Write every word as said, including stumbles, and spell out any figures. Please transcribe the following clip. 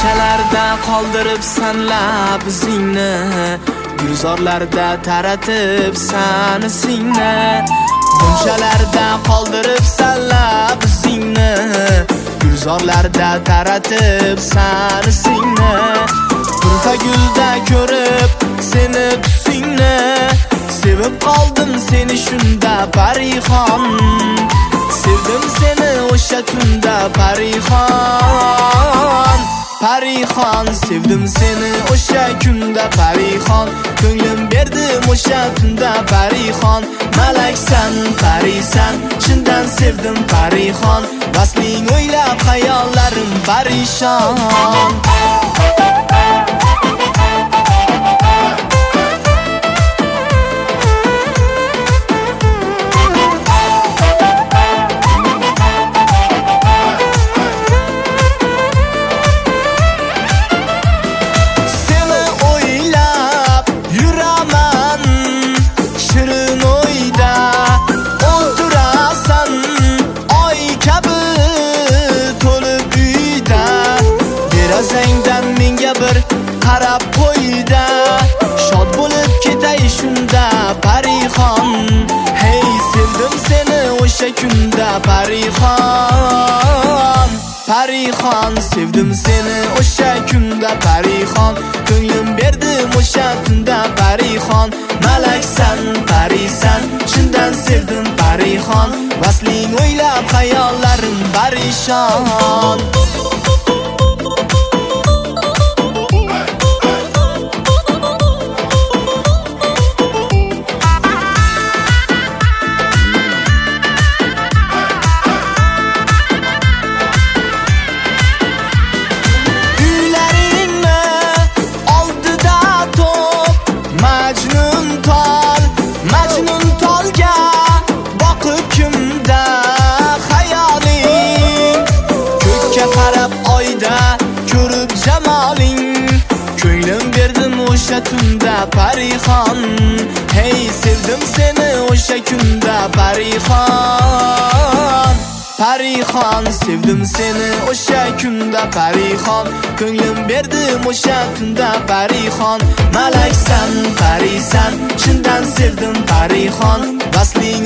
Ko'chalarda qoldiribsan labzingni, gulzorlarda taratib sani singni. Ko'chalarda qoldiribsan labzingni, gulzorlarda taratib sani singni. Turfa gulda ko'rib seni tusingni, sevib qoldim seni shunda parixon. Sevdim seni o'sha tunda parixon. Parixon, sevdim seni o'sha kunda parixon. Ko'nglim berdim o'sha tunda parixon. Malaksan, parisan, chindan sevdim parixon. Vasling o'ylab xayollarim parishon. Zangdan menga bir qarab qo'yda, shod bo'lib ketay shunda parixon. Hey, sevdim seni o'sha kunda parixon. Parixon, sevdim seni o'sha kunda parixon. Ko'nglim berdim o'sha tunda parixon. Malaksan, parisan, chindan sevdim parixon. Vasling o'ylab xayollarim parishon. Ko'rib jamoling, ko'nglim berdim o'sha tunda parixon. Hey, sevdim seni o'sha kunda parixon. Parixon, sevdim seni o'sha kunda parixon. Ko'nglim berdim o'sha tunda parixon. Malaksan, parisan, chindan sevdim parixon. Vasling